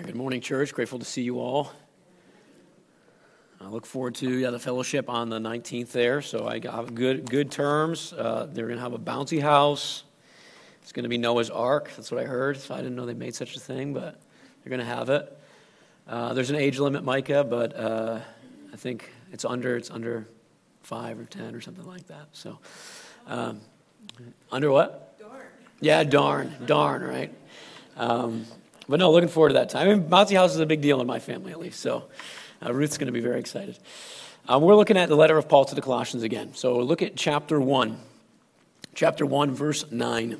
Good morning, church. Grateful to see you all. I look forward to the fellowship on the 19th there. So I got good terms. They're going to have a bouncy house. It's going to be Noah's Ark. That's what I heard. So I didn't know they made such a thing, but they're going to have it. There's an age limit, Micah, but I think it's under 5 or 10 or something like that. So under what? Darn. Yeah, darn, right? But no, looking forward to that time. I mean, bouncy house is a big deal in my family, at least. So Ruth's going to be very excited. We're looking at the letter of Paul to the Colossians again. So look at chapter 1. Chapter 1, verse 9.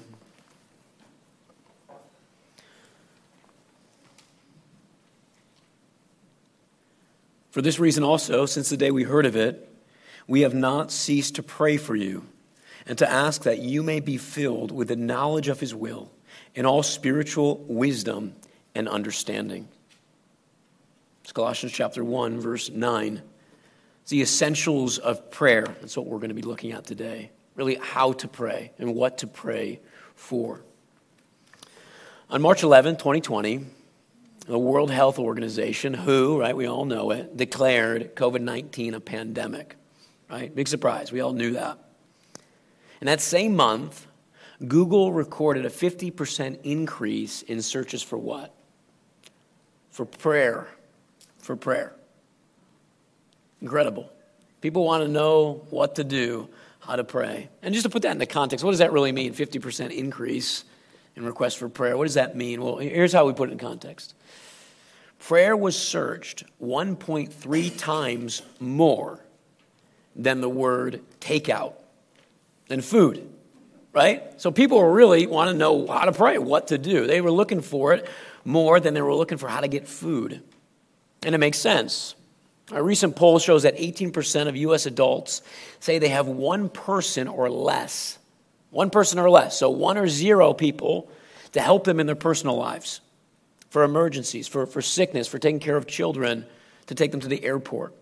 For this reason also, since the day we heard of it, we have not ceased to pray for you and to ask that you may be filled with the knowledge of his will in all spiritual wisdom and understanding. It's Colossians chapter 1, verse 9. It's the essentials of prayer. That's what we're going to be looking at today. Really how to pray and what to pray for. On March 11, 2020, the World Health Organization, WHO, right, we all know it, declared COVID-19 a pandemic, right? Big surprise. We all knew that. And that same month, Google recorded a 50% increase in searches for what? For prayer. For prayer. Incredible. People want to know what to do, how to pray. And just to put that into context, what does that really mean? 50% increase in requests for prayer. What does that mean? Well, here's how we put it in context. Prayer was searched 1.3 times more than the word takeout, than food. Right? So people really want to know how to pray, what to do. They were looking for it more than they were looking for how to get food. And it makes sense. A recent poll shows that 18% of U.S. adults say they have one person or less. One person or less. So 1 or 0 people to help them in their personal lives. For emergencies, for sickness, for taking care of children, to take them to the airport.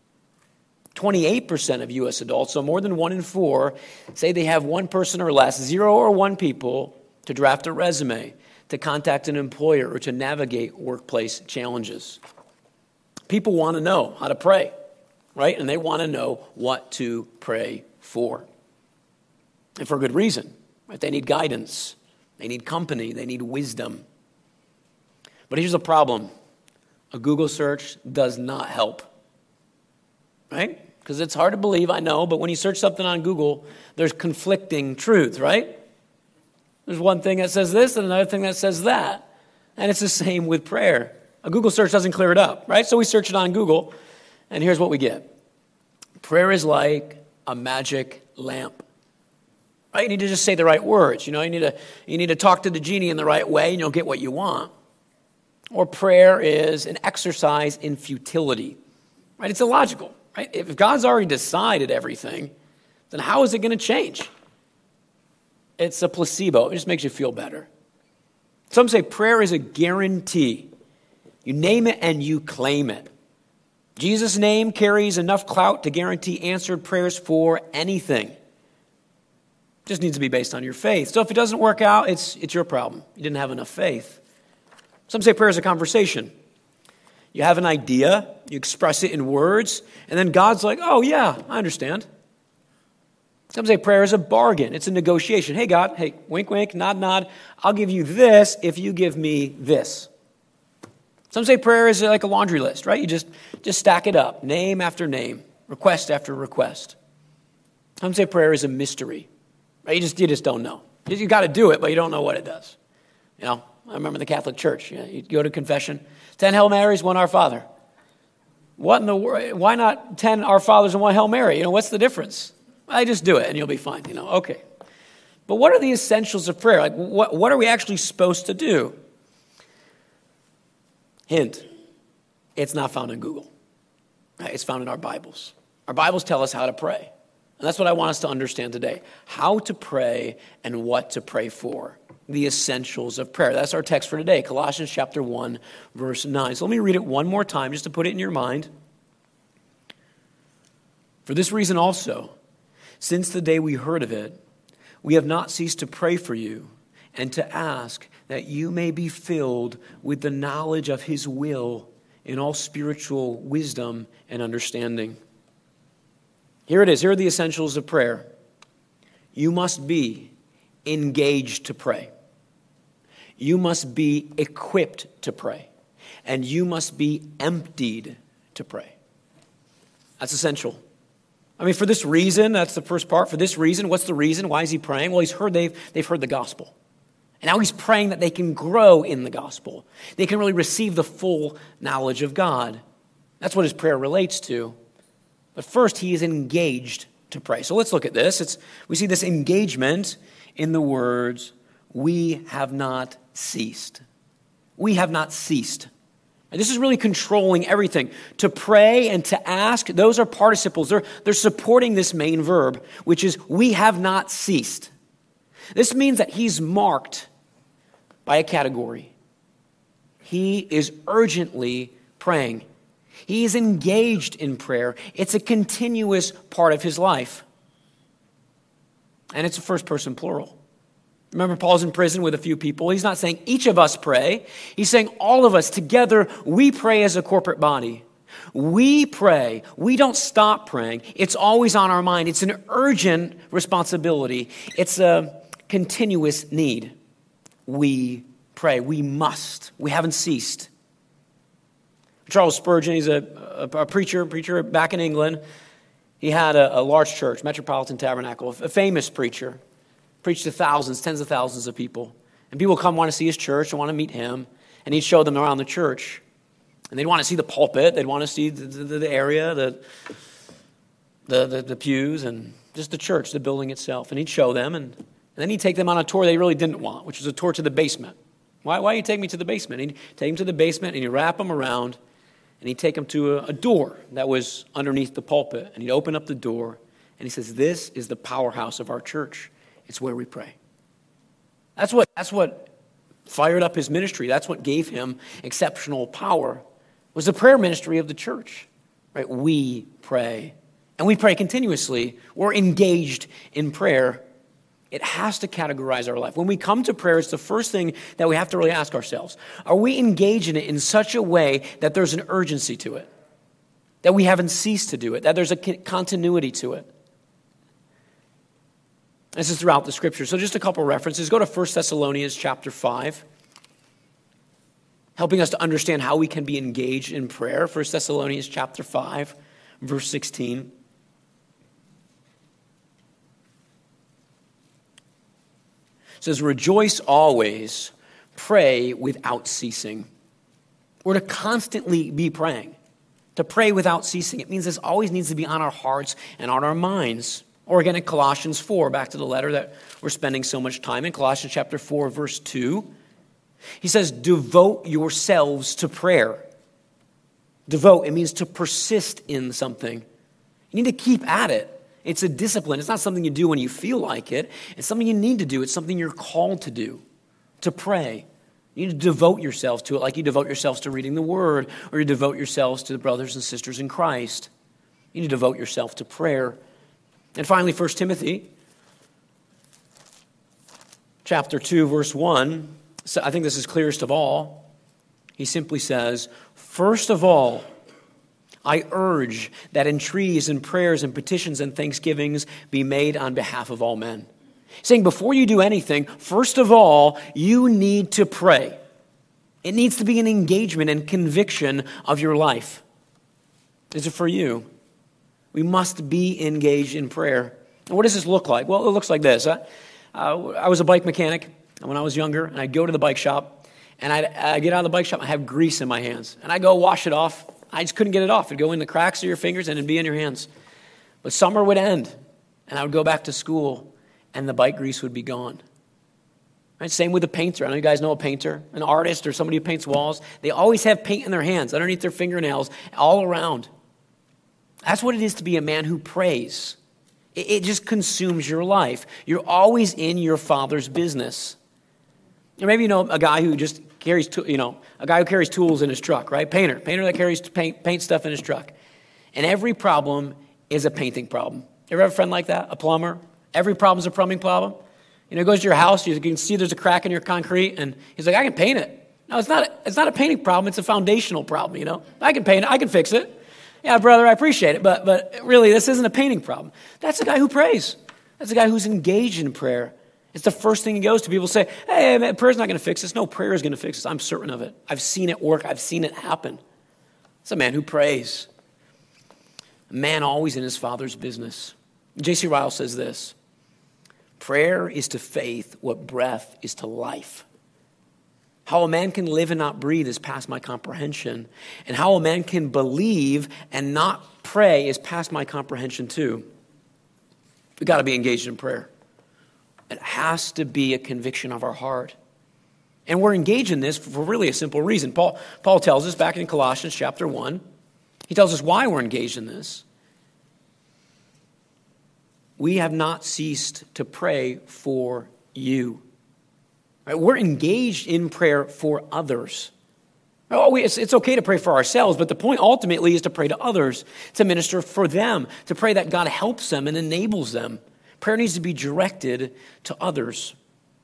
28% of U.S. adults, so more than 1 in 4, say they have one person or less, 0 or 1 people, to draft a resume, to contact an employer, or to navigate workplace challenges. People want to know how to pray, right? And they want to know what to pray for. And for good reason, right? They need guidance. They need company. They need wisdom. But here's the problem. A Google search does not help. Right? Because it's hard to believe, I know, but when you search something on Google, there's conflicting truths, right? There's one thing that says this and another thing that says that. And it's the same with prayer. A Google search doesn't clear it up, right? So we search it on Google, and here's what we get. Prayer is like a magic lamp. Right? You need to just say the right words. You need to talk to the genie in the right way, and you'll get what you want. Or prayer is an exercise in futility. Right? It's illogical. Right? If God's already decided everything, then how is it going to change? It's a placebo. It just makes you feel better. Some say prayer is a guarantee. You name it and you claim it. Jesus' name carries enough clout to guarantee answered prayers for anything. It just needs to be based on your faith. So if it doesn't work out, it's your problem. You didn't have enough faith. Some say prayer is a conversation. You have an idea, you express it in words, and then God's like, oh yeah, I understand. Some say prayer is a bargain. It's a negotiation. Hey God, hey, wink, wink, nod, nod. I'll give you this if you give me this. Some say prayer is like a laundry list, right? You just stack it up, name after name, request after request. Some say prayer is a mystery, right? You just don't know. You got to do it, but you don't know what it does. You know, I remember the Catholic Church. You go to confession, 10 Hail Marys, 1 Our Father. What in the world? Why not 10 Our Fathers and 1 Hail Mary? What's the difference? I just do it and you'll be fine. Okay. But what are the essentials of prayer? Like, what are we actually supposed to do? Hint, it's not found in Google. Right? It's found in our Bibles. Our Bibles tell us how to pray. And that's what I want us to understand today. How to pray and what to pray for. The essentials of prayer. That's our text for today, Colossians chapter 1, verse 9. So let me read it one more time just to put it in your mind. For this reason also, since the day we heard of it, we have not ceased to pray for you and to ask that you may be filled with the knowledge of his will in all spiritual wisdom and understanding. Here it is. Here are the essentials of prayer. You must be engaged to pray. You must be equipped to pray. And you must be emptied to pray. That's essential. I mean, for this reason, that's the first part. For this reason, what's the reason? Why is he praying? Well, they've heard the gospel. And now he's praying that they can grow in the gospel. They can really receive the full knowledge of God. That's what his prayer relates to. But first, he is engaged to pray. So let's look at this. We see this engagement in the words, we have not ceased. We have not ceased. And this is really controlling everything. To pray and to ask, those are participles. They're supporting this main verb, which is we have not ceased. This means that he's marked by a category. He is urgently praying. He is engaged in prayer. It's a continuous part of his life. And it's a first person plural. Remember, Paul's in prison with a few people. He's not saying each of us pray. He's saying all of us together, we pray as a corporate body. We pray. We don't stop praying. It's always on our mind. It's an urgent responsibility. It's a continuous need. We pray. We must. We haven't ceased. Charles Spurgeon, he's a preacher back in England. He had a large church, Metropolitan Tabernacle, a famous preacher. Preached to thousands, tens of thousands of people. And people come want to see his church and want to meet him. And he'd show them around the church. And they'd want to see the pulpit. They'd want to see the area, the pews, and just the church, the building itself. And he'd show them. And then he'd take them on a tour they really didn't want, which was a tour to the basement. Why you take me to the basement? He'd take them to the basement, and he'd wrap them around. And he'd take them to a door that was underneath the pulpit. And he'd open up the door. And he says, this is the powerhouse of our church. It's where we pray. That's what fired up his ministry. That's what gave him exceptional power. Was the prayer ministry of the church. Right? We pray. And we pray continuously. We're engaged in prayer. It has to categorize our life. When we come to prayer, it's the first thing that we have to really ask ourselves. Are we engaged in it in such a way that there's an urgency to it? That we haven't ceased to do it? That there's a continuity to it? This is throughout the scripture. So just a couple references. Go to 1 Thessalonians chapter 5. Helping us to understand how we can be engaged in prayer. 1 Thessalonians chapter 5, verse 16. It says, rejoice always, pray without ceasing. We're to constantly be praying. To pray without ceasing. It means this always needs to be on our hearts and on our minds. Or again in Colossians 4, back to the letter that we're spending so much time in. Colossians chapter 4, verse 2. He says, devote yourselves to prayer. Devote, it means to persist in something. You need to keep at it. It's a discipline. It's not something you do when you feel like it. It's something you need to do. It's something you're called to do, to pray. You need to devote yourselves to it like you devote yourselves to reading the Word, or you devote yourselves to the brothers and sisters in Christ. You need to devote yourself to prayer. And finally, 1 Timothy chapter 2, verse 1. So I think this is clearest of all. He simply says, first of all, I urge that entreaties and prayers and petitions and thanksgivings be made on behalf of all men. Saying before you do anything, first of all, you need to pray. It needs to be an engagement and conviction of your life. Is it for you? We must be engaged in prayer. And what does this look like? Well, it looks like this. I was a bike mechanic when I was younger, and I'd go to the bike shop, and I'd get out of the bike shop, and I'd have grease in my hands. And I'd go wash it off. I just couldn't get it off. It'd go in the cracks of your fingers, and it'd be in your hands. But summer would end, and I would go back to school, and the bike grease would be gone. Right? Same with a painter. I know you guys know a painter, an artist, or somebody who paints walls. They always have paint in their hands, underneath their fingernails, all around. That's what it is to be a man who prays. It just consumes your life. You're always in your Father's business. Or maybe you know a guy who just carries, a guy who carries tools in his truck, right? Painter that carries paint stuff in his truck. And every problem is a painting problem. You ever have a friend like that? A plumber? Every problem is a plumbing problem. He goes to your house, you can see there's a crack in your concrete, and he's like, I can paint it. No, it's not a painting problem, it's a foundational problem, I can paint it, I can fix it. Yeah, brother, I appreciate it, but really, this isn't a painting problem. That's a guy who prays. That's a guy who's engaged in prayer. It's the first thing he goes to. People say, hey, man, prayer's not going to fix this. No, prayer is going to fix this. I'm certain of it. I've seen it work. I've seen it happen. It's a man who prays. A man always in his Father's business. J.C. Ryle says this, prayer is to faith what breath is to life. How a man can live and not breathe is past my comprehension. And how a man can believe and not pray is past my comprehension too. We've got to be engaged in prayer. It has to be a conviction of our heart. And we're engaged in this for really a simple reason. Paul tells us back in Colossians chapter 1, he tells us why we're engaged in this. We have not ceased to pray for you. Right? We're engaged in prayer for others. It's okay to pray for ourselves, but the point ultimately is to pray to others, to minister for them, to pray that God helps them and enables them. Prayer needs to be directed to others.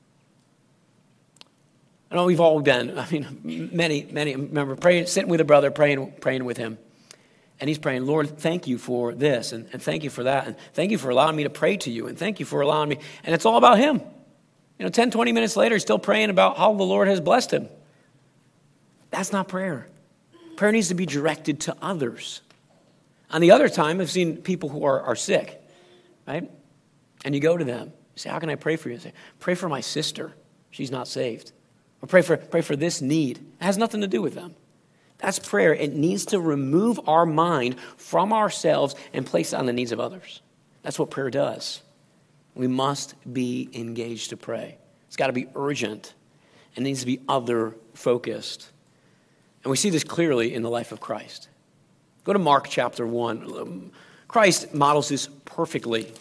I know we've all been, many, remember sitting with a brother, praying with him. And he's praying, Lord, thank you for this, and thank you for that, and thank you for allowing me to pray to you, and thank you for allowing me. And it's all about him. 10, 20 minutes later, he's still praying about how the Lord has blessed him. That's not prayer. Prayer needs to be directed to others. On the other time, I've seen people who are sick, right? And you go to them. You say, how can I pray for you? You say, pray for my sister. She's not saved. Or pray for this need. It has nothing to do with them. That's prayer. It needs to remove our mind from ourselves and place it on the needs of others. That's what prayer does. We must be engaged to pray. It's got to be urgent. It needs to be other-focused. And we see this clearly in the life of Christ. Go to Mark chapter 1. Christ models this perfectly.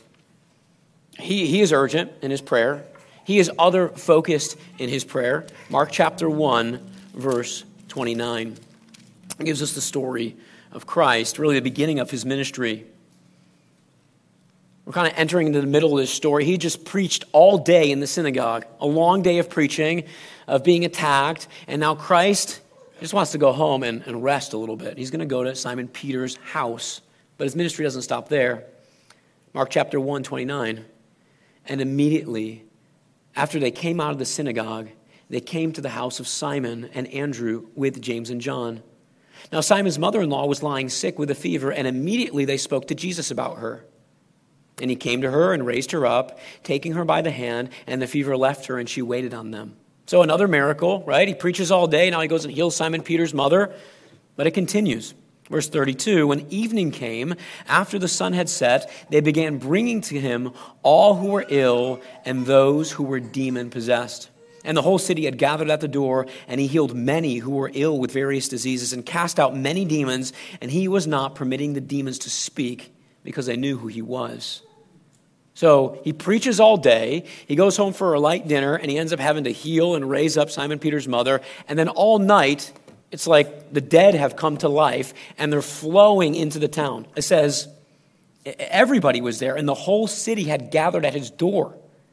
He is urgent in his prayer. He is other-focused in his prayer. Mark chapter 1, verse 29. It gives us the story of Christ, really the beginning of his ministry. We're kind of entering into the middle of this story. He just preached all day in the synagogue, a long day of preaching, of being attacked, and now Christ just wants to go home and rest a little bit. He's going to go to Simon Peter's house, but his ministry doesn't stop there. Mark chapter 1, 29. And immediately, after they came out of the synagogue, they came to the house of Simon and Andrew with James and John. Now Simon's mother-in-law was lying sick with a fever, and immediately they spoke to Jesus about her. And he came to her and raised her up, taking her by the hand, and the fever left her, and she waited on them. So another miracle, right? He preaches all day. Now he goes and heals Simon Peter's mother. But it continues. Verse 32, when evening came, after the sun had set, they began bringing to him all who were ill and those who were demon-possessed. And the whole city had gathered at the door, and he healed many who were ill with various diseases and cast out many demons, and he was not permitting the demons to speak because they knew who he was. So he preaches all day, he goes home for a light dinner, and he ends up having to heal and raise up Simon Peter's mother. And then all night, it's like the dead have come to life, and they're flowing into the town. It says everybody was there, and the whole city had gathered at his door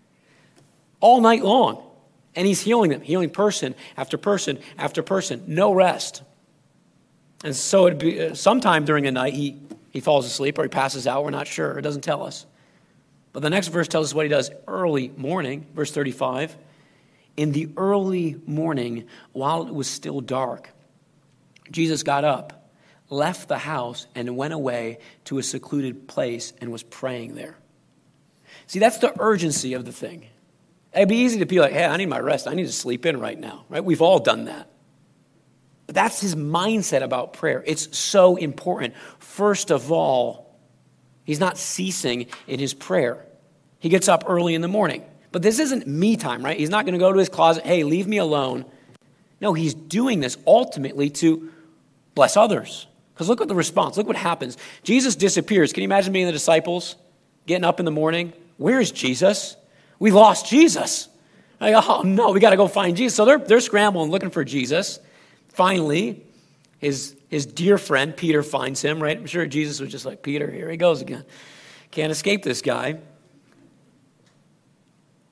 all night long. And he's healing them, healing person after person after person, no rest. And so it'd be sometime during the night, he falls asleep or he passes out, we're not sure, it doesn't tell us. But the next verse tells us what he does early morning, verse 35. In the early morning, while it was still dark, Jesus got up, left the house, and went away to a secluded place and was praying there. See, that's the urgency of the thing. It'd be easy to be like, hey, I need my rest. I need to sleep in right now, right? We've all done that. But that's his mindset about prayer. It's so important. First of all, he's not ceasing in his prayer. He gets up early in the morning. But this isn't me time, right? He's not going to go to his closet, hey, leave me alone. No, he's doing this ultimately to bless others. Because look at the response. Look what happens. Jesus disappears. Can you imagine being the disciples getting up in the morning? Where is Jesus? We lost Jesus. Like, oh, no, we got to go find Jesus. So they're scrambling, looking for Jesus. Finally, his dear friend, Peter, finds him, right? I'm sure Jesus was just like, Peter, here he goes again. Can't escape this guy.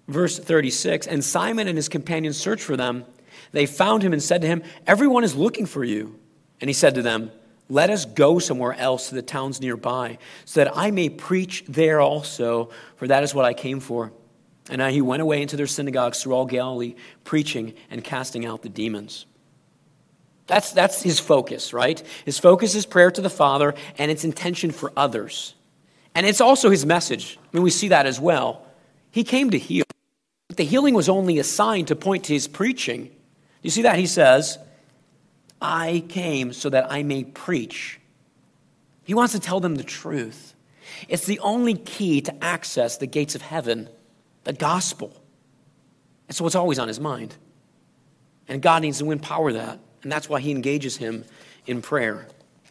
Verse 36, and Simon and his companions searched for them. They found him and said to him, everyone is looking for you. And he said to them, let us go somewhere else to the towns nearby, so that I may preach there also, for that is what I came for. And he went away into their synagogues through all Galilee, preaching and casting out the demons. That's his focus, right? His focus is prayer to the Father and its intention for others. And it's also his message. I mean, we see that as well. He came to heal, but the healing was only a sign to point to his preaching. You see that? He says, I came so that I may preach. He wants to tell them the truth. It's the only key to access the gates of heaven, the gospel. And so it's always on his mind. And God needs to empower that. And that's why he engages him in prayer.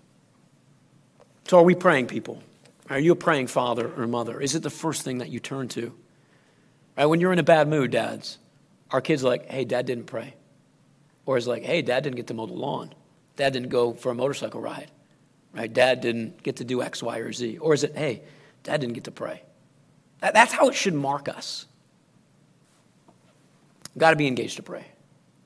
So are we praying, people? Are you a praying father or mother? Is it the first thing that you turn to? Right? When you're in a bad mood, dads, our kids are like, hey, dad didn't pray. Or it's like, hey, dad didn't get to mow the lawn. Dad didn't go for a motorcycle ride. Right? Dad didn't get to do X, Y, or Z. Or is it, hey, dad didn't get to pray. That's how it should mark us. We've got to be engaged to pray.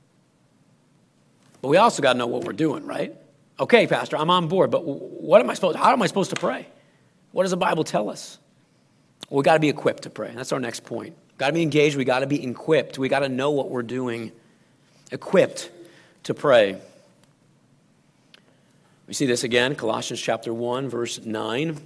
But we also got to know what we're doing, right? Okay, Pastor, I'm on board, but how am I supposed to pray? What does the Bible tell us? Well, we got to be equipped to pray. That's our next point. Got to be engaged. We got to be equipped. We got to know what we're doing. Equipped to pray. We see this again, Colossians chapter 1, verse 9.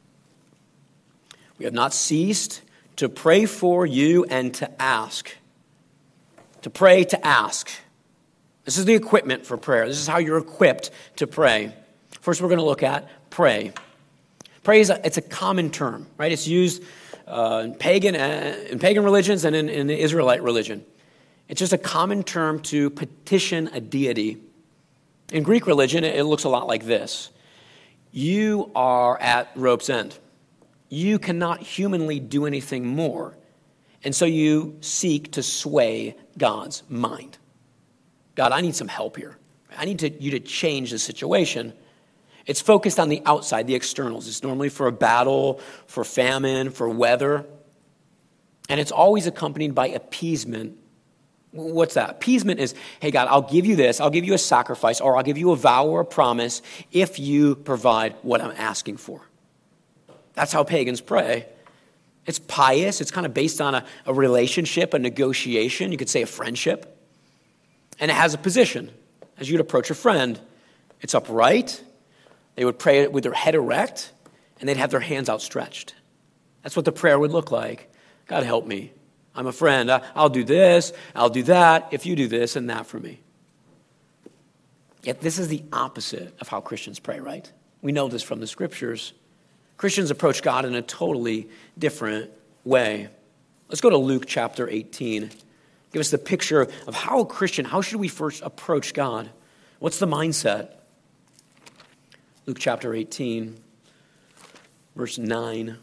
We have not ceased to pray for you and to ask. To pray, to ask. This is the equipment for prayer. This is how you're equipped to pray. First, we're going to look at pray. Pray it's a common term, right? It's used in pagan religions and in the Israelite religion. It's just a common term to petition a deity. In Greek religion, it looks a lot like this. You are at rope's end. You cannot humanly do anything more. And so you seek to sway God's mind. God, I need some help here. I need you to change the situation. It's focused on the outside, the externals. It's normally for a battle, for famine, for weather. And it's always accompanied by appeasement. What's that? Appeasement is, hey, God, I'll give you this. I'll give you a sacrifice, or I'll give you a vow or a promise if you provide what I'm asking for. That's how pagans pray. It's pious. It's kind of based on a relationship, a negotiation. You could say a friendship. And it has a position. As you'd approach a friend, it's upright. They would pray with their head erect, and they'd have their hands outstretched. That's what the prayer would look like. God, help me. I'm a friend. I'll do this. I'll do that if you do this and that for me. Yet this is the opposite of how Christians pray, right? We know this from the scriptures. Christians approach God in a totally different way. Let's go to Luke chapter 18. Give us the picture of how a Christian, how should we first approach God? What's the mindset? Luke chapter 18, verse 9.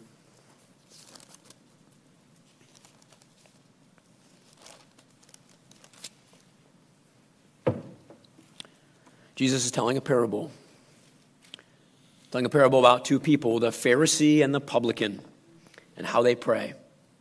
Jesus is telling a parable. Telling a parable about two people, the Pharisee and the publican, and how they pray.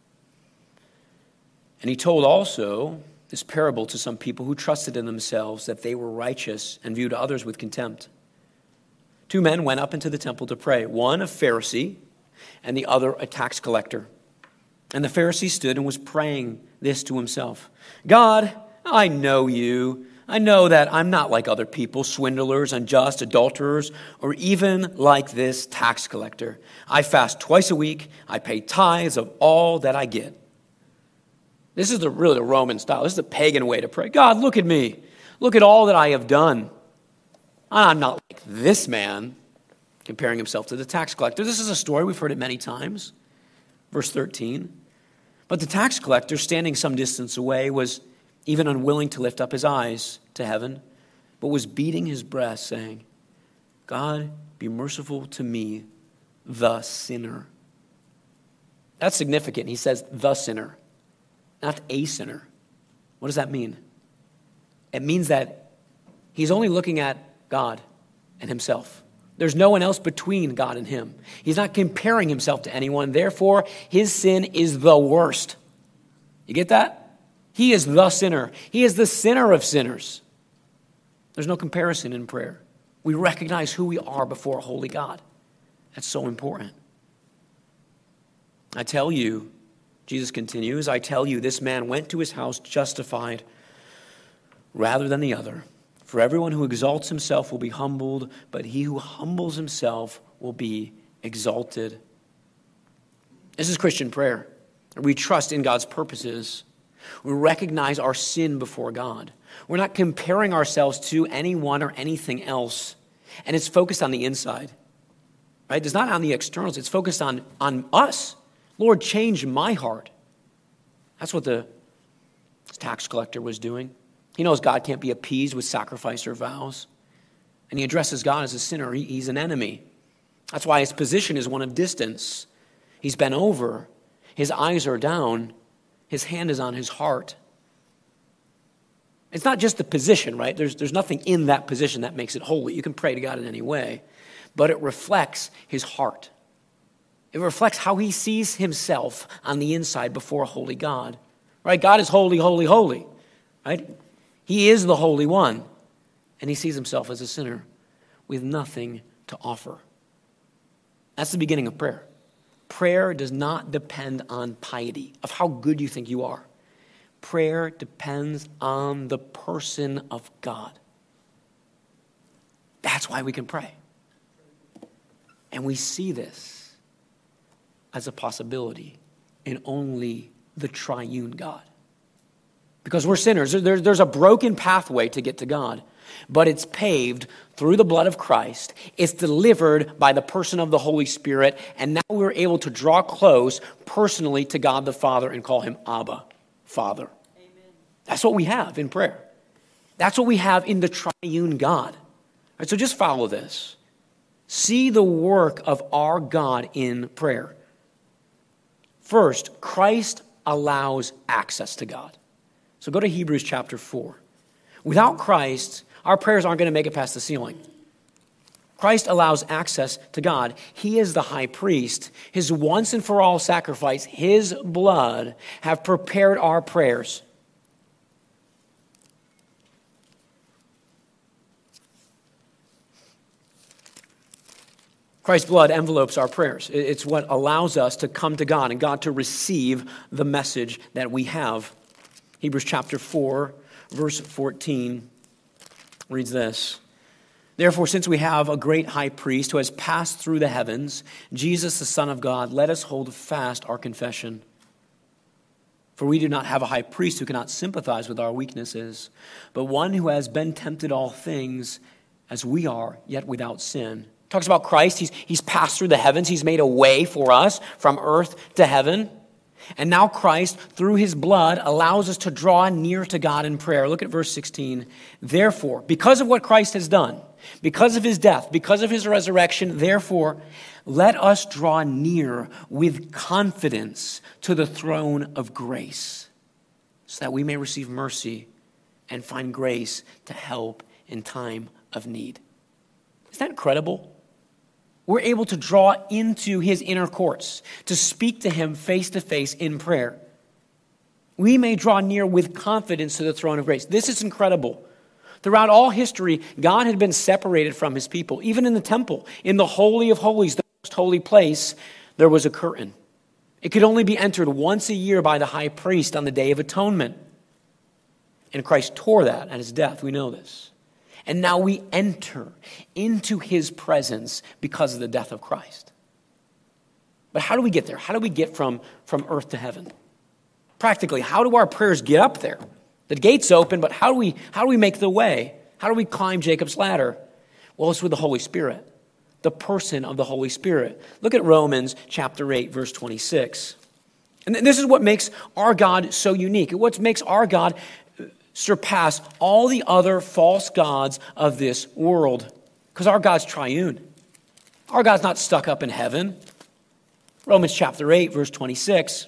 And he told also this parable to some people who trusted in themselves that they were righteous and viewed others with contempt. Two men went up into the temple to pray, one a Pharisee and the other a tax collector. And the Pharisee stood and was praying this to himself. God, I know you. I know that I'm not like other people, swindlers, unjust, adulterers, or even like this tax collector. I fast twice a week. I pay tithes of all that I get. This is really the Roman style. This is the pagan way to pray. God, look at me. Look at all that I have done. I'm not like this man, comparing himself to the tax collector. This is a story. We've heard it many times. Verse 13. But the tax collector, standing some distance away, was even unwilling to lift up his eyes to heaven, but was beating his breast, saying, God, be merciful to me, the sinner. That's significant. He says, the sinner, not a sinner. What does that mean? It means that he's only looking at God and himself. There's no one else between God and him. He's not comparing himself to anyone. Therefore, his sin is the worst. You get that? He is the sinner. He is the sinner of sinners. There's no comparison in prayer. We recognize who we are before a holy God. That's so important. I tell you, Jesus continues, I tell you, this man went to his house justified rather than the other. For everyone who exalts himself will be humbled, but he who humbles himself will be exalted. This is Christian prayer. We trust in God's purposes. We recognize our sin before God. We're not comparing ourselves to anyone or anything else. And it's focused on the inside. Right? It's not on the externals. It's focused on us. Lord, change my heart. That's what the tax collector was doing. He knows God can't be appeased with sacrifice or vows. And he addresses God as a sinner. He's an enemy. That's why his position is one of distance. He's bent over. His eyes are down. His hand is on his heart. It's not just the position, right? There's nothing in that position that makes it holy. You can pray to God in any way. But it reflects his heart. It reflects how he sees himself on the inside before a holy God. Right? God is holy, holy, holy. Right? He is the Holy One. And he sees himself as a sinner with nothing to offer. That's the beginning of prayer. Prayer does not depend on piety, of how good you think you are. Prayer depends on the person of God. That's why we can pray. And we see this as a possibility in only the triune God. Because we're sinners. There's a broken pathway to get to God, but it's paved through the blood of Christ. It's delivered by the person of the Holy Spirit, and now we're able to draw close personally to God the Father and call him Abba, Father. Amen. That's what we have in prayer. That's what we have in the triune God. All right, so just follow this. See the work of our God in prayer. First, Christ allows access to God. So go to Hebrews chapter 4. Without Christ, our prayers aren't going to make it past the ceiling. Christ allows access to God. He is the high priest. His once and for all sacrifice, his blood, have prepared our prayers. Christ's blood envelopes our prayers. It's what allows us to come to God and God to receive the message that we have. Hebrews chapter 4, verse 14 reads this. Therefore, since we have a great high priest who has passed through the heavens, Jesus, the Son of God, let us hold fast our confession. For we do not have a high priest who cannot sympathize with our weaknesses, but one who has been tempted all things as we are, yet without sin. Talks about Christ. He's passed through the heavens. He's made a way for us from earth to heaven. And now Christ, through his blood, allows us to draw near to God in prayer. Look at verse 16. Therefore, because of what Christ has done, because of his death, because of his resurrection, therefore, let us draw near with confidence to the throne of grace, so that we may receive mercy and find grace to help in time of need. Isn't that incredible? We're able to draw into his inner courts, to speak to him face to face in prayer. We may draw near with confidence to the throne of grace. This is incredible. Throughout all history, God had been separated from his people. Even in the temple, in the Holy of Holies, the most holy place, there was a curtain. It could only be entered once a year by the high priest on the Day of Atonement. And Christ tore that at his death. We know this. And now we enter into his presence because of the death of Christ. But how do we get there? How do we get from earth to heaven? Practically, how do our prayers get up there? The gate's open, but how do we make the way? How do we climb Jacob's ladder? Well, it's with the Holy Spirit, the person of the Holy Spirit. Look at Romans chapter 8, verse 26. And this is what makes our God so unique. What makes our God surpass all the other false gods of this world. Because our God's triune. Our God's not stuck up in heaven. Romans chapter 8, verse 26.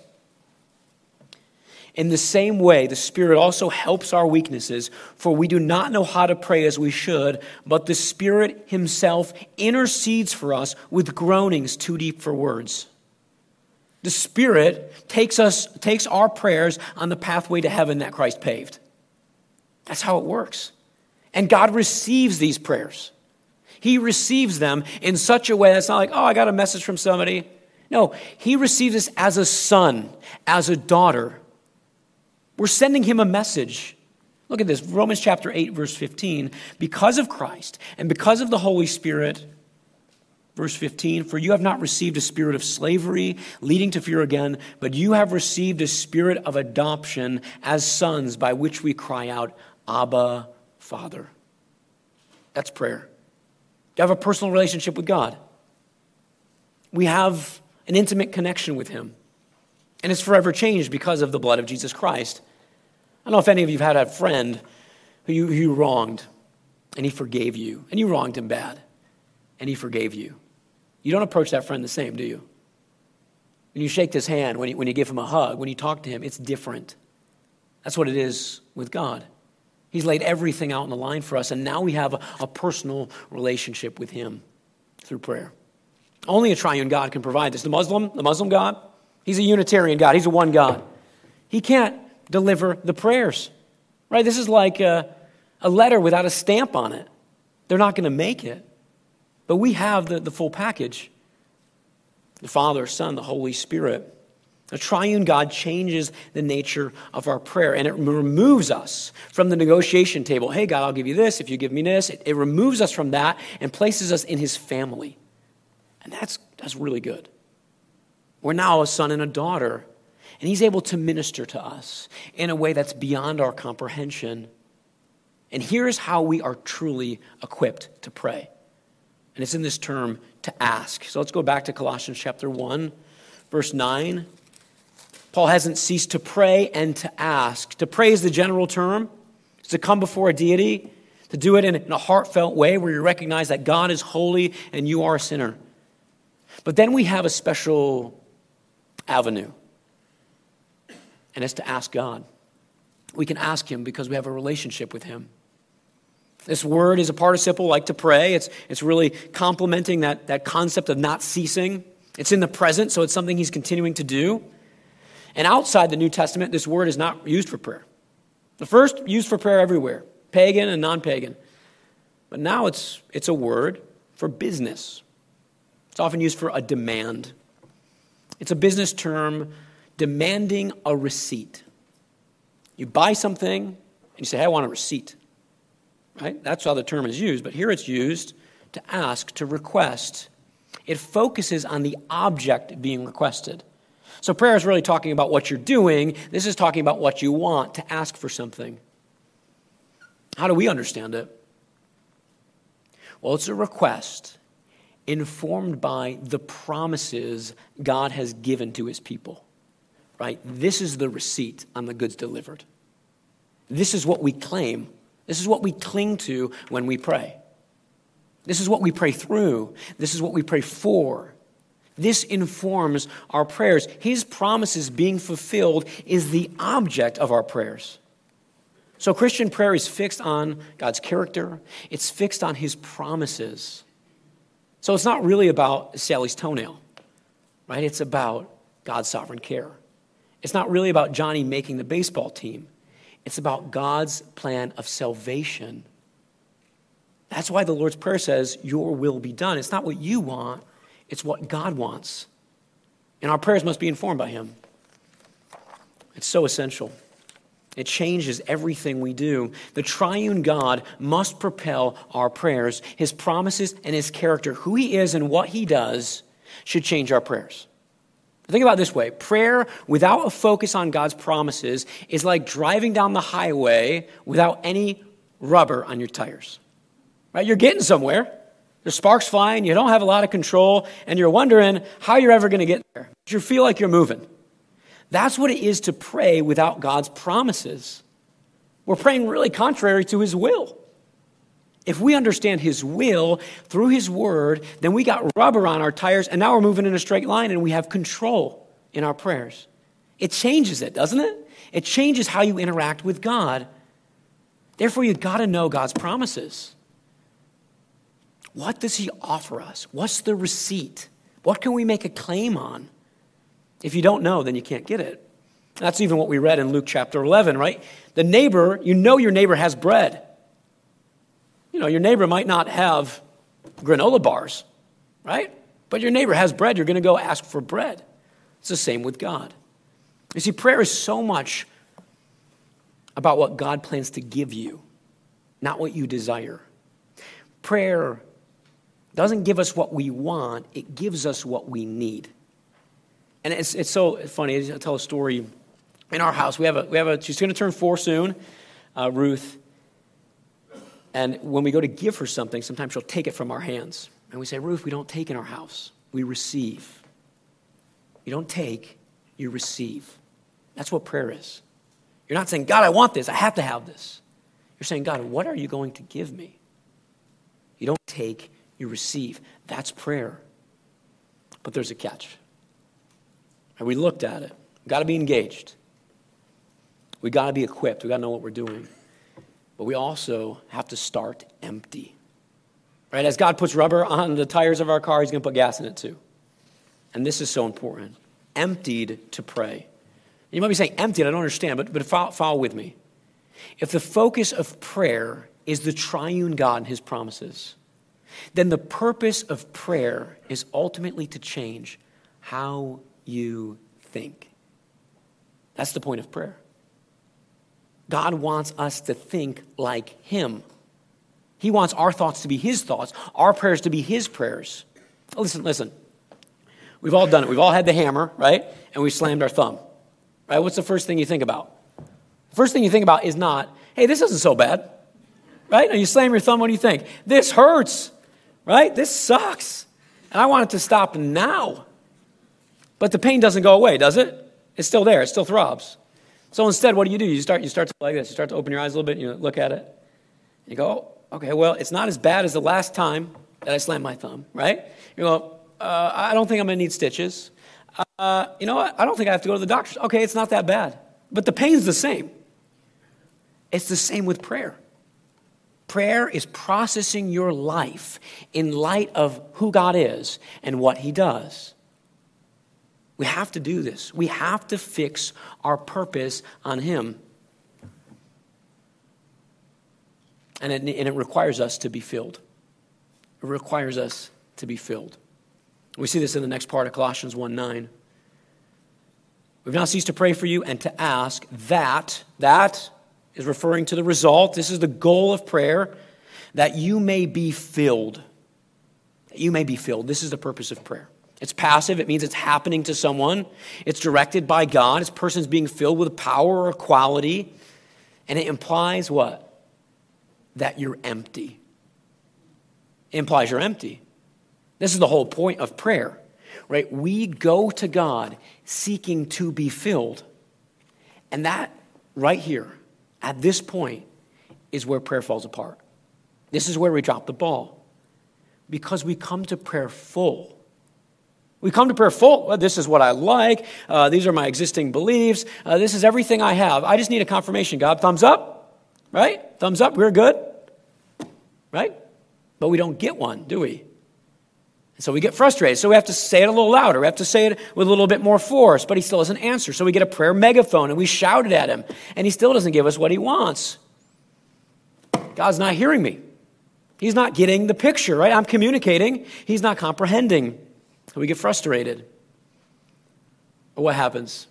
In the same way, the Spirit also helps our weaknesses, for we do not know how to pray as we should, but the Spirit himself intercedes for us with groanings too deep for words. The Spirit takes our prayers on the pathway to heaven that Christ paved. That's how it works. And God receives these prayers. He receives them in such a way that's not like, oh, I got a message from somebody. No, he receives us as a son, as a daughter. We're sending him a message. Look at this, Romans chapter 8, verse 15. Because of Christ and because of the Holy Spirit, verse 15, for you have not received a spirit of slavery leading to fear again, but you have received a spirit of adoption as sons by which we cry out, Abba, Father. That's prayer. You have a personal relationship with God. We have an intimate connection with him. And it's forever changed because of the blood of Jesus Christ. I don't know if any of you have had a friend who you wronged, and he forgave you, and you wronged him bad, and he forgave you. You don't approach that friend the same, do you? When you shake his hand, when you give him a hug, when you talk to him, it's different. That's what it is with God. He's laid everything out on the line for us, and now we have a personal relationship with him through prayer. Only a triune God can provide this. The Muslim God, he's a Unitarian God. He's a one God. He can't deliver the prayers, right? This is like a letter without a stamp on it. They're not going to make it. But we have the full package. The Father, Son, the Holy Spirit. The triune God changes the nature of our prayer, and it removes us from the negotiation table. Hey, God, I'll give you this if you give me this. It removes us from that and places us in his family. And that's really good. We're now a son and a daughter, and he's able to minister to us in a way that's beyond our comprehension. And here's how we are truly equipped to pray. And it's in this term, to ask. So let's go back to Colossians chapter 1, verse 9. Paul hasn't ceased to pray and to ask. To pray is the general term. It's to come before a deity, to do it in a heartfelt way where you recognize that God is holy and you are a sinner. But then we have a special avenue, and it's to ask God. We can ask him because we have a relationship with him. This word is a participle like to pray. It's really complementing that concept of not ceasing. It's in the present, so it's something he's continuing to do. And outside the New Testament, this word is not used for prayer. The first used for prayer everywhere, pagan and non-pagan. But now it's a word for business. It's often used for a demand. It's a business term demanding a receipt. You buy something and you say, hey, I want a receipt. Right? That's how the term is used. But here it's used to ask, to request. It focuses on the object being requested. So prayer is really talking about what you're doing. This is talking about what you want, to ask for something. How do we understand it? Well, it's a request informed by the promises God has given to his people. Right? This is the receipt on the goods delivered. This is what we claim. This is what we cling to when we pray. This is what we pray through. This is what we pray for. This informs our prayers. His promises being fulfilled is the object of our prayers. So Christian prayer is fixed on God's character. It's fixed on his promises. So it's not really about Sally's toenail, right? It's about God's sovereign care. It's not really about Johnny making the baseball team. It's about God's plan of salvation. That's why the Lord's Prayer says, your will be done. It's not what you want. It's what God wants. And our prayers must be informed by him. It's so essential. It changes everything we do. The triune God must propel our prayers. His promises and his character, who he is and what he does, should change our prayers. Think about it this way. Prayer without a focus on God's promises is like driving down the highway without any rubber on your tires. Right? You're getting somewhere. There's sparks flying. You don't have a lot of control. And you're wondering how you're ever going to get there. But you feel like you're moving. That's what it is to pray without God's promises. We're praying really contrary to his will. If we understand his will through his word, then we got rubber on our tires, and now we're moving in a straight line, and we have control in our prayers. It changes it, doesn't it? It changes how you interact with God. Therefore, you've got to know God's promises. What does he offer us? What's the receipt? What can we make a claim on? If you don't know, then you can't get it. That's even what we read in Luke chapter 11, right? The neighbor, you know your neighbor has bread. You know, your neighbor might not have granola bars, right? But your neighbor has bread, you're going to go ask for bread. It's the same with God. You see, prayer is so much about what God plans to give you, not what you desire. Prayer doesn't give us what we want, it gives us what we need. And it's so funny. I'll tell a story. In our house, we have a she's going to turn 4 soon, Ruth. And when we go to give her something, sometimes she'll take it from our hands. And we say, Ruth, we don't take in our house. We receive. You don't take, you receive. That's what prayer is. You're not saying, God, I want this. I have to have this. You're saying, God, what are you going to give me? You don't take, you receive. That's prayer. But there's a catch. And we looked at it. We've got to be engaged. We've got to be equipped. We've got to know what we're doing. But we also have to start empty. Right? As God puts rubber on the tires of our car, he's going to put gas in it too. And this is so important. Emptied to pray. You might be saying emptied, I don't understand, but follow with me. If the focus of prayer is the triune God and his promises, then the purpose of prayer is ultimately to change how you think. That's the point of prayer. God wants us to think like him. He wants our thoughts to be his thoughts, our prayers to be his prayers. Listen. We've all done it. We've all had the hammer, right? And we slammed our thumb, right? What's the first thing you think about? The first thing you think about is not, hey, this isn't so bad, right? And you slam your thumb, what do you think? This hurts, right? This sucks. And I want it to stop now. But the pain doesn't go away, does it? It's still there. It still throbs. So instead, what do? You start to like this. You start to open your eyes a little bit, and you look at it. You go, oh, okay, well, it's not as bad as the last time that I slammed my thumb, right? You go, I don't think I'm going to need stitches. You know what? I don't think I have to go to the doctor. Okay, it's not that bad. But the pain's the same. It's the same with prayer. Prayer is processing your life in light of who God is and what he does. We have to do this. We have to fix our purpose on him. And it requires us to be filled. It requires us to be filled. We see this in the next part of Colossians 1:9. We've not ceased to pray for you and to ask that is referring to the result. This is the goal of prayer, that you may be filled. That you may be filled. This is the purpose of prayer. It's passive. It means it's happening to someone. It's directed by God. This person's being filled with power or quality. And it implies what? That you're empty. It implies you're empty. This is the whole point of prayer, right? We go to God seeking to be filled. And that right here, at this point, is where prayer falls apart. This is where we drop the ball. Because we come to prayer full. We come to prayer full. Well, this is what I like. These are my existing beliefs. This is everything I have. I just need a confirmation, God. Thumbs up, right? Thumbs up, we're good, right? But we don't get one, do we? So we get frustrated. So we have to say it a little louder. We have to say it with a little bit more force, but he still doesn't answer. So we get a prayer megaphone and we shout it at him, and he still doesn't give us what he wants. God's not hearing me. He's not getting the picture, right? I'm communicating. He's not comprehending. So we get frustrated. But what happens?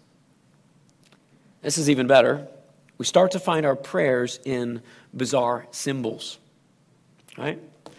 This is even better. We start to find our prayers in bizarre symbols, right?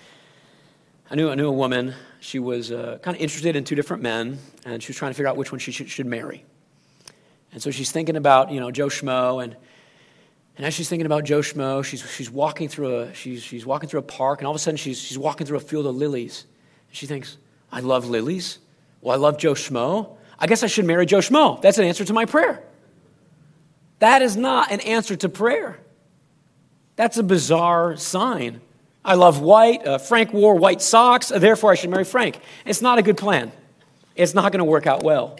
I knew a woman. She was kind of interested in 2 different men, and she was trying to figure out which one she should marry. And so she's thinking about, Joe Schmo, and as she's thinking about Joe Schmo, she's walking through a park, and all of a sudden she's walking through a field of lilies. And she thinks, I love lilies. Well, I love Joe Schmo. I guess I should marry Joe Schmo. That's an answer to my prayer. That is not an answer to prayer. That's a bizarre sign. I love white. Frank wore white socks. Therefore, I should marry Frank. It's not a good plan. It's not going to work out well.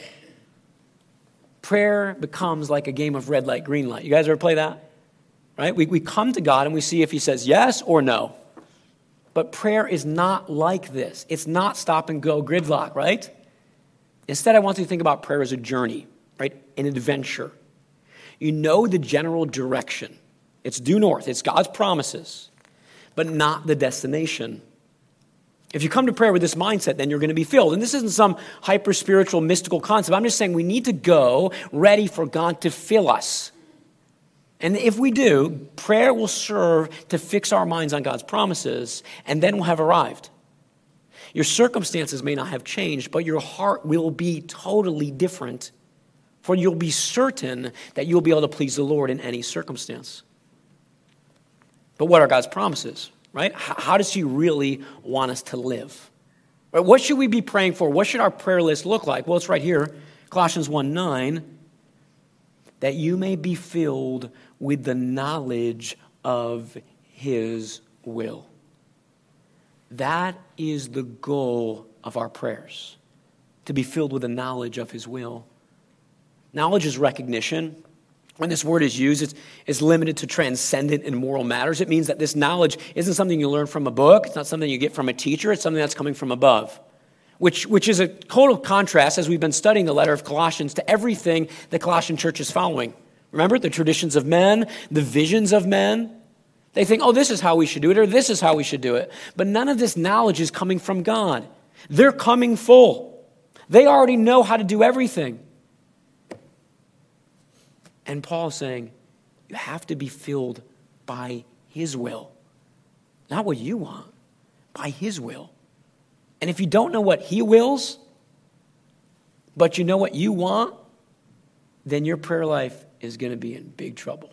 Prayer becomes like a game of red light, green light. You guys ever play that? Right? We come to God and we see if he says yes or no. But prayer is not like this. It's not stop and go gridlock, right? Instead, I want you to think about prayer as a journey, right? An adventure. You know the general direction. It's due north. It's God's promises, but not the destination. If you come to prayer with this mindset, then you're going to be filled. And this isn't some hyper-spiritual, mystical concept. I'm just saying we need to go ready for God to fill us. And if we do, prayer will serve to fix our minds on God's promises, and then we'll have arrived. Your circumstances may not have changed, but your heart will be totally different, for you'll be certain that you'll be able to please the Lord in any circumstance. But what are God's promises, right? How does he really want us to live? Right? What should we be praying for? What should our prayer list look like? Well, it's right here, Colossians 1:9, that you may be filled with the knowledge of his will. That is the goal of our prayers, to be filled with the knowledge of his will. Knowledge is recognition. When this word is used, it's limited to transcendent and moral matters. It means that this knowledge isn't something you learn from a book. It's not something you get from a teacher. It's something that's coming from above, which is a total contrast, as we've been studying the letter of Colossians, to everything the Colossian church is following. Remember, the traditions of men, the visions of men. They think, oh, this is how we should do it, or this is how we should do it. But none of this knowledge is coming from God. They're coming full. They already know how to do everything. And Paul is saying, you have to be filled by his will. Not what you want, by his will. And if you don't know what he wills, but you know what you want, then your prayer life is going to be in big trouble.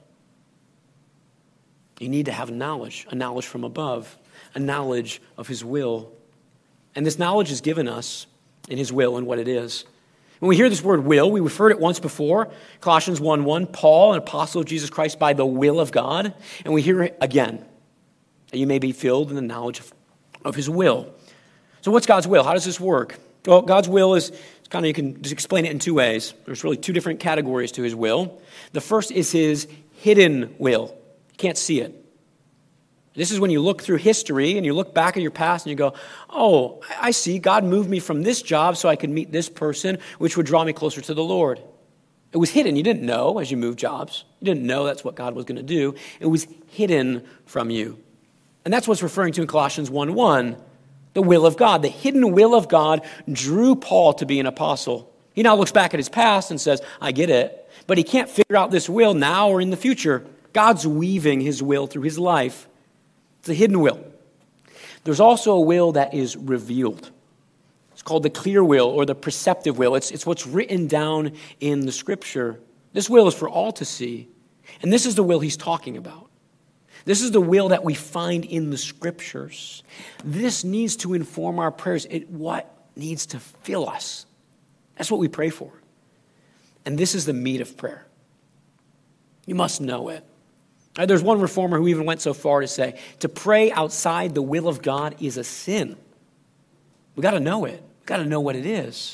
You need to have knowledge, a knowledge from above, a knowledge of his will. And this knowledge is given us in his will and what it is. When we hear this word will, we've heard it once before. Colossians 1:1, Paul, an apostle of Jesus Christ by the will of God. And we hear it again, that you may be filled in the knowledge of his will. So what's God's will? How does this work? Well, God's will is kind of, you can just explain it in two ways. There's really two different categories to his will. The first is his hidden will. You can't see it. This is when you look through history and you look back at your past and you go, oh, I see, God moved me from this job so I could meet this person, which would draw me closer to the Lord. It was hidden. You didn't know as you moved jobs. You didn't know that's what God was going to do. It was hidden from you. And that's what's referring to in Colossians 1:1, the will of God. The hidden will of God drew Paul to be an apostle. He now looks back at his past and says, I get it. But he can't figure out this will now or in the future. God's weaving his will through his life. It's a hidden will. There's also a will that is revealed. It's called the clear will or the perceptive will. It's what's written down in the scripture. This will is for all to see. And this is the will he's talking about. This is the will that we find in the scriptures. This needs to inform our prayers. What needs to fill us. That's what we pray for. And this is the meat of prayer. You must know it. There's one reformer who even went so far to say, to pray outside the will of God is a sin. We've got to know it. We've got to know what it is.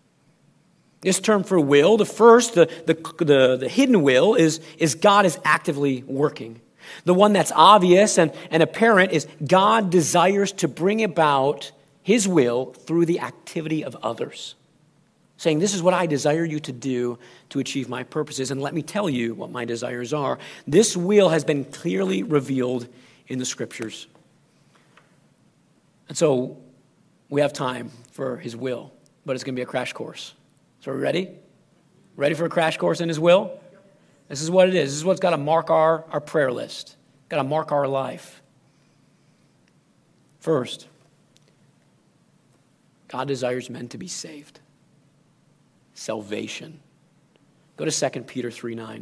This term for will, the first, the hidden will is God is actively working. The one that's obvious and apparent is God desires to bring about his will through the activity of others. Saying, this is what I desire you to do to achieve my purposes. And let me tell you what my desires are. This will has been clearly revealed in the scriptures. And so we have time for his will, but it's going to be a crash course. So are we ready? Ready for a crash course in his will? This is what it is. This is what's got to mark our prayer list. Got to mark our life. First, God desires men to be saved. Salvation. Go to 2 Peter 3:9.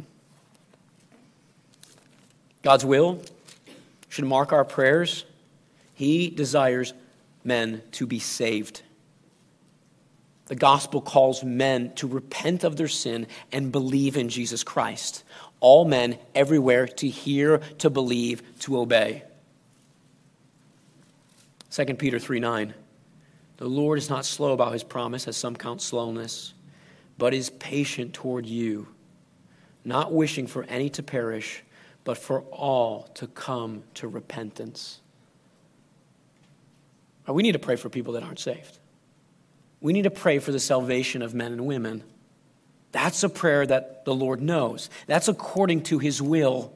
God's will should mark our prayers. He desires men to be saved. The gospel calls men to repent of their sin and believe in Jesus Christ. All men everywhere to hear, to believe, to obey. 2 Peter 3:9. The Lord is not slow about his promise, as some count slowness, but is patient toward you, not wishing for any to perish, but for all to come to repentance. We need to pray for people that aren't saved. we need to pray for the salvation of men and women. That's a prayer that the Lord knows. That's according to his will.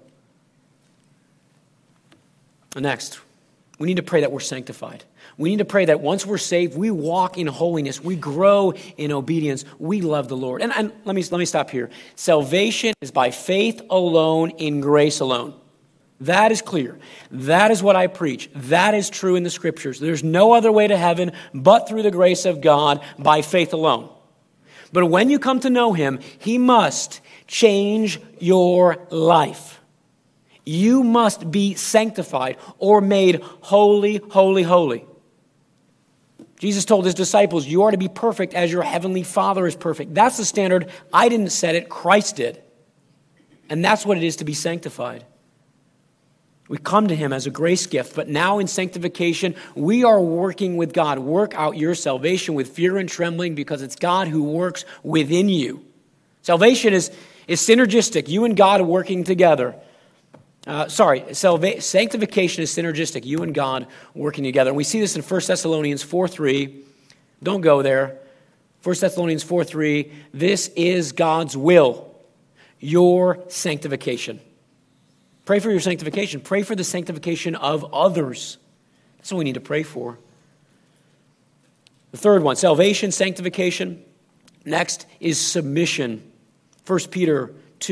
Next, we need to pray that we're sanctified. We need to pray that once we're saved, we walk in holiness. We grow in obedience. We love the Lord. And let me stop here. Salvation is by faith alone, in grace alone. That is clear. That is what I preach. That is true in the Scriptures. There's no other way to heaven but through the grace of God by faith alone. But when you come to know him, he must change your life. You must be sanctified or made holy, holy, holy. Jesus told his disciples, you are to be perfect as your heavenly Father is perfect. That's the standard. I didn't set it, Christ did. And that's what it is to be sanctified. We come to him as a grace gift, but now in sanctification, we are working with God. Work out your salvation with fear and trembling because it's God who works within you. Salvation is synergistic. You and God are working together. Sanctification is synergistic. You and God working together. And we see this in 1 Thessalonians 4:3. Don't go there. 1 Thessalonians 4:3. This is God's will, your sanctification. Pray for your sanctification. Pray for the sanctification of others. That's what we need to pray for. The third one, salvation, sanctification. Next is submission. 1 Peter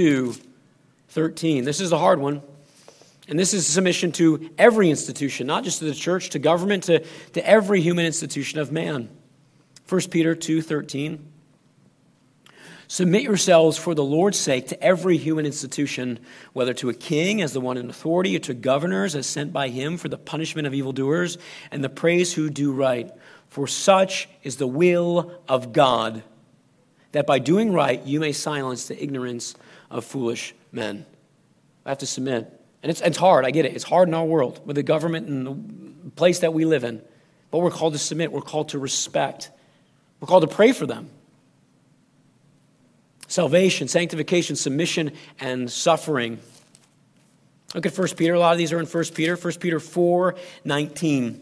2:13. This is the hard one. And this is submission to every institution, not just to the church, to government, to every human institution of man. 1 Peter 2:13. Submit yourselves for the Lord's sake to every human institution, whether to a king as the one in authority, or to governors as sent by him for the punishment of evildoers and the praise who do right. For such is the will of God, that by doing right you may silence the ignorance of foolish men. I have to submit. And it's hard, I get it. It's hard in our world with the government and the place that we live in. But we're called to submit. We're called to respect. We're called to pray for them. Salvation, sanctification, submission, and suffering. Look at 1 Peter. A lot of these are in 1 Peter. 1 Peter 4:19.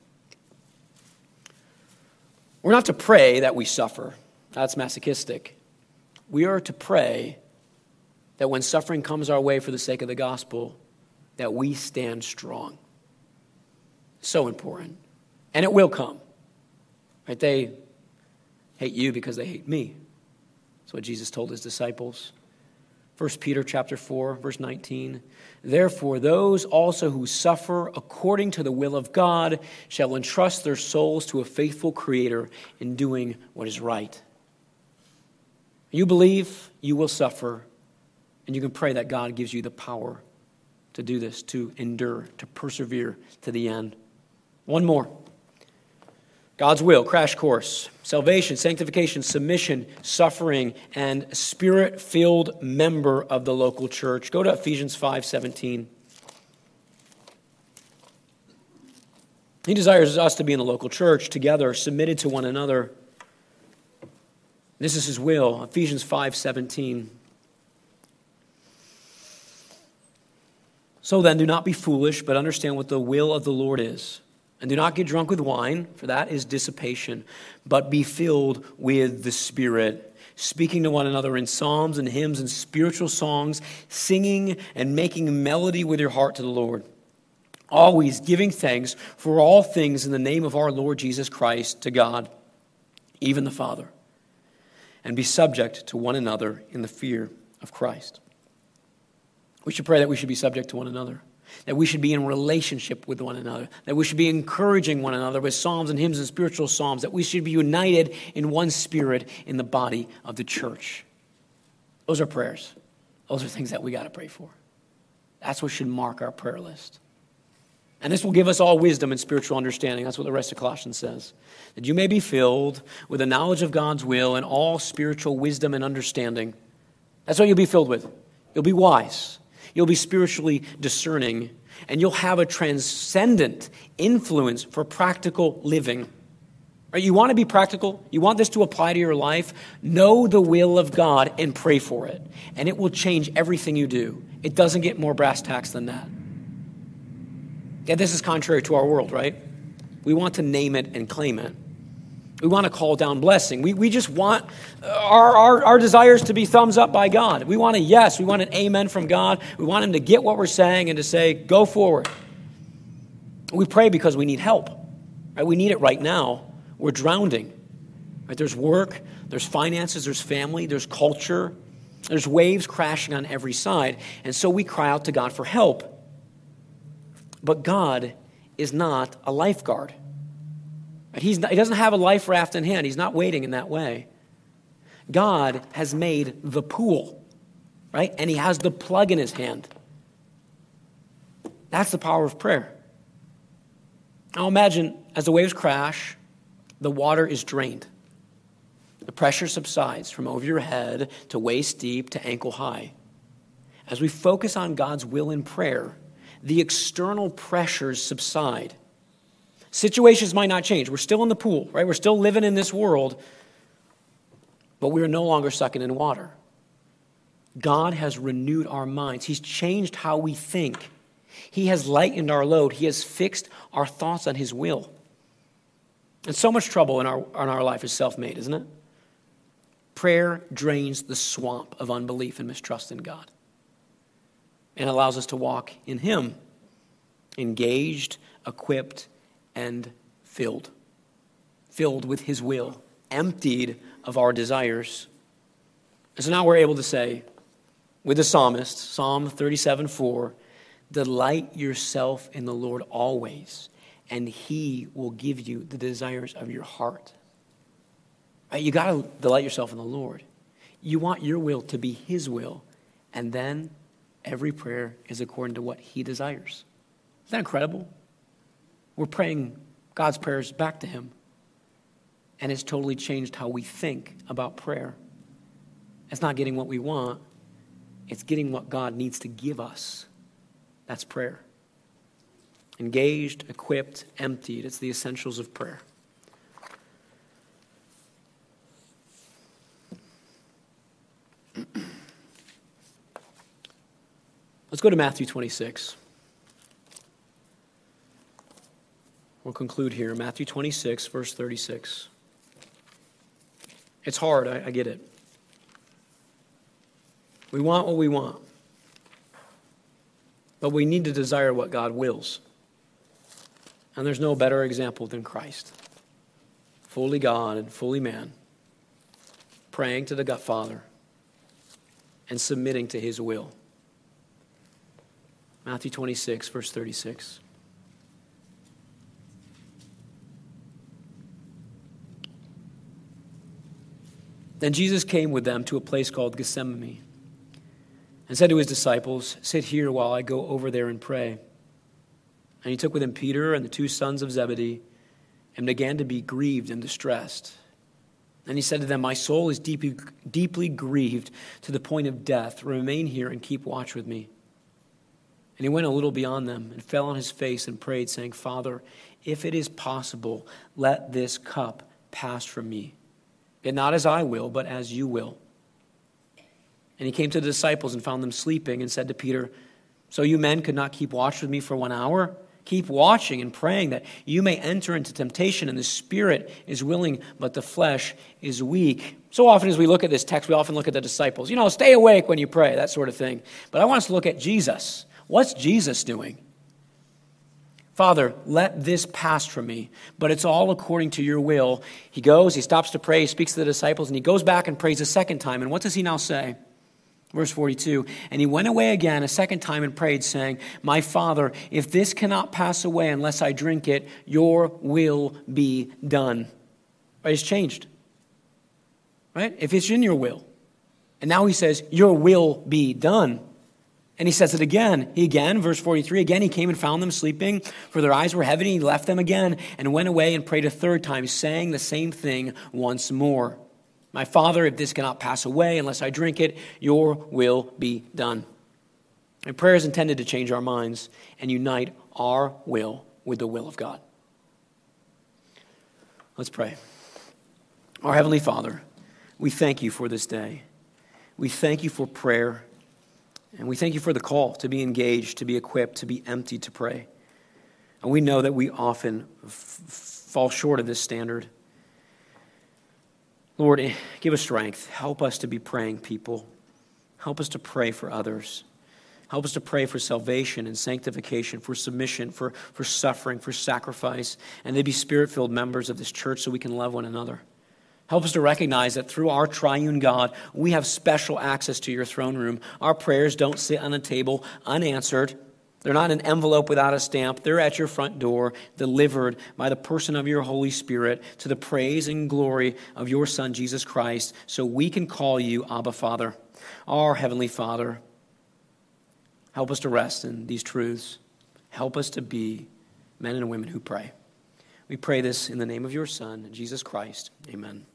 We're not to pray that we suffer. That's masochistic. We are to pray that when suffering comes our way for the sake of the gospel, that we stand strong. So important. And it will come. Right? They hate you because they hate me. That's what Jesus told his disciples. 1 Peter chapter 4, verse 19. Therefore, those also who suffer according to the will of God shall entrust their souls to a faithful Creator in doing what is right. You believe, you will suffer, and you can pray that God gives you the power to do this, to endure, to persevere to the end. One more. God's will, crash course. Salvation, sanctification, submission, suffering, and spirit-filled member of the local church. Go to Ephesians 5:17. He desires us to be in the local church together, submitted to one another. This is his will. Ephesians 5:17. So then, do not be foolish, but understand what the will of the Lord is. And do not get drunk with wine, for that is dissipation, but be filled with the Spirit, speaking to one another in psalms and hymns and spiritual songs, singing and making melody with your heart to the Lord, always giving thanks for all things in the name of our Lord Jesus Christ to God, even the Father, and be subject to one another in the fear of Christ. We should pray that we should be subject to one another, that we should be in relationship with one another, that we should be encouraging one another with psalms and hymns and spiritual psalms, that we should be united in one spirit in the body of the church. Those are prayers. Those are things that we got to pray for. That's what should mark our prayer list. And this will give us all wisdom and spiritual understanding. That's what the rest of Colossians says. That you may be filled with the knowledge of God's will and all spiritual wisdom and understanding. That's what you'll be filled with. You'll be wise. You'll be spiritually discerning, and you'll have a transcendent influence for practical living. Right? You want to be practical? You want this to apply to your life? Know the will of God and pray for it, and it will change everything you do. It doesn't get more brass tacks than that. Yeah, this is contrary to our world, right? We want to name it and claim it. We want to call down blessing. We just want our desires to be thumbs up by God. We want a yes. We want an amen from God. We want him to get what we're saying and to say, go forward. We pray because we need help. Right? We need it right now. We're drowning. Right? There's work, there's finances, there's family, there's culture. There's waves crashing on every side. And so we cry out to God for help. But God is not a lifeguard. He doesn't have a life raft in hand. He's not waiting in that way. God has made the pool, right? And he has the plug in his hand. That's the power of prayer. Now imagine as the waves crash, the water is drained. The pressure subsides from over your head to waist deep to ankle high. As we focus on God's will in prayer, the external pressures subside. Situations might not change. We're still in the pool, right? We're still living in this world, but we are no longer sucking in water. God has renewed our minds. He's changed how we think. He has lightened our load. He has fixed our thoughts on his will. And so much trouble in our life is self-made, isn't it? Prayer drains the swamp of unbelief and mistrust in God and allows us to walk in him, engaged, equipped, and filled with his will, emptied of our desires. And so now we're able to say, with the psalmist, Psalm 37:4, delight yourself in the Lord always, and he will give you the desires of your heart. Right? You got to delight yourself in the Lord. You want your will to be his will, and then every prayer is according to what he desires. Isn't that incredible? We're praying God's prayers back to him. And it's totally changed how we think about prayer. It's not getting what we want. It's getting what God needs to give us. That's prayer. Engaged, equipped, emptied. It's the essentials of prayer. Let's go to Matthew 26. We'll conclude here. Matthew 26, verse 36. It's hard, I get it. We want what we want. But we need to desire what God wills. And there's no better example than Christ. Fully God and fully man. Praying to the God Father and submitting to his will. Matthew 26, verse 36. Then Jesus came with them to a place called Gethsemane and said to his disciples, sit here while I go over there and pray. And he took with him Peter and the two sons of Zebedee and began to be grieved and distressed. And he said to them, my soul is deeply grieved to the point of death. Remain here and keep watch with me. And he went a little beyond them and fell on his face and prayed, saying, Father, if it is possible, let this cup pass from me. Yet not as I will, but as you will. And he came to the disciples and found them sleeping and said to Peter, so you men could not keep watch with me for 1 hour? Keep watching and praying that you may enter into temptation, and the spirit is willing, but the flesh is weak. So often as we look at this text, we often look at the disciples. Stay awake when you pray, that sort of thing. But I want us to look at Jesus. What's Jesus doing? Father, let this pass from me, but it's all according to your will. He goes, he stops to pray, he speaks to the disciples, and he goes back and prays a second time. And what does he now say? Verse 42, and he went away again a second time and prayed, saying, my Father, if this cannot pass away unless I drink it, your will be done. Right? It's changed. Right? If it's in your will. And now he says, your will be done. And he says it again. Verse 43, again he came and found them sleeping, for their eyes were heavy, and he left them again and went away and prayed a third time, saying the same thing once more. My Father, if this cannot pass away unless I drink it, your will be done. And prayer is intended to change our minds and unite our will with the will of God. Let's pray. Our Heavenly Father, we thank you for this day. We thank you for prayer. And we thank you for the call to be engaged, to be equipped, to be emptied to pray. And we know that we often fall short of this standard. Lord, give us strength. Help us to be praying people. Help us to pray for others. Help us to pray for salvation and sanctification, for submission, for suffering, for sacrifice, and to be Spirit-filled members of this church so we can love one another. Help us to recognize that through our triune God, we have special access to your throne room. Our prayers don't sit on a table unanswered. They're not an envelope without a stamp. They're at your front door, delivered by the person of your Holy Spirit to the praise and glory of your Son, Jesus Christ, so we can call you Abba Father, our Heavenly Father. Help us to rest in these truths. Help us to be men and women who pray. We pray this in the name of your Son, Jesus Christ. Amen.